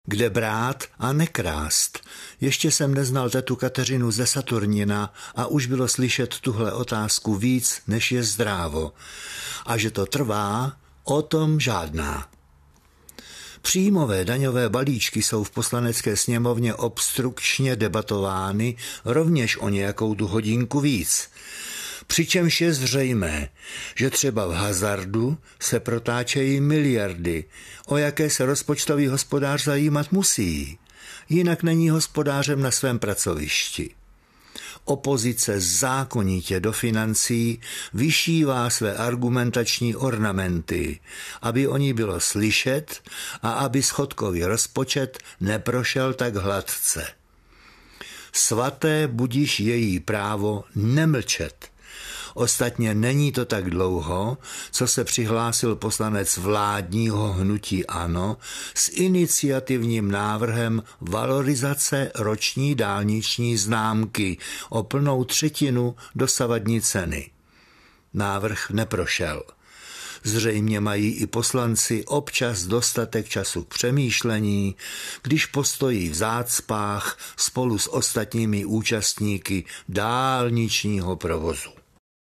kde brát a nekrást. Ještě jsem neznal tetu Kateřinu ze Saturnina a už bylo slyšet tuhle otázku víc, než je zdrávo. A že to trvá, o tom žádná. Příjmové daňové balíčky jsou v Poslanecké sněmovně obstrukčně debatovány rovněž o nějakou tu hodinku víc. Přičemž je zřejmé, že třeba v hazardu se protáčejí miliardy, o jaké se rozpočtový hospodář zajímat musí. Jinak není hospodářem na svém pracovišti. Opozice zákonitě do financí vyšívá své argumentační ornamenty, aby o ní bylo slyšet a aby schodkový rozpočet neprošel tak hladce. Svaté budiž její právo nemlčet. Ostatně není to tak dlouho, co se přihlásil poslanec vládního hnutí ANO s iniciativním návrhem valorizace roční dálniční známky o plnou třetinu dosavadní ceny. Návrh neprošel. Zřejmě mají i poslanci občas dostatek času k přemýšlení, když postojí v zácpách spolu s ostatními účastníky dálničního provozu.